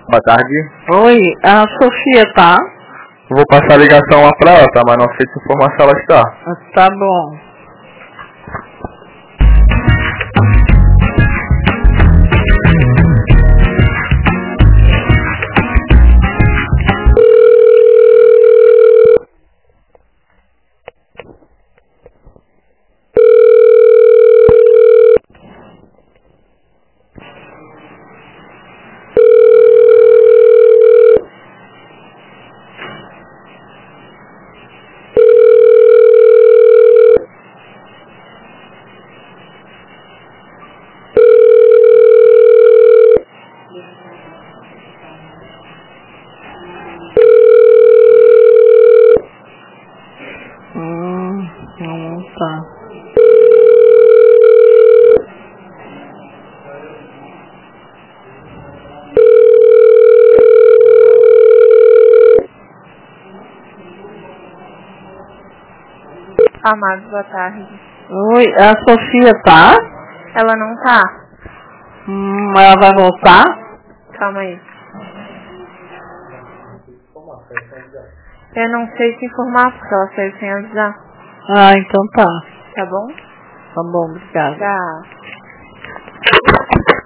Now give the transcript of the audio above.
Boa tarde. Oi, a Sofia tá? Vou passar a ligação lá pra ela, tá? Mas não sei se informação ela está. Tá bom. Tá. Amado, boa tarde. Oi, a Sofia tá? Ela não tá? Ela vai voltar? Calma aí. Eu não sei te informar porque ela saiu sem avisar. Ah, então tá. Tá bom? Tá bom, obrigada. Tchau.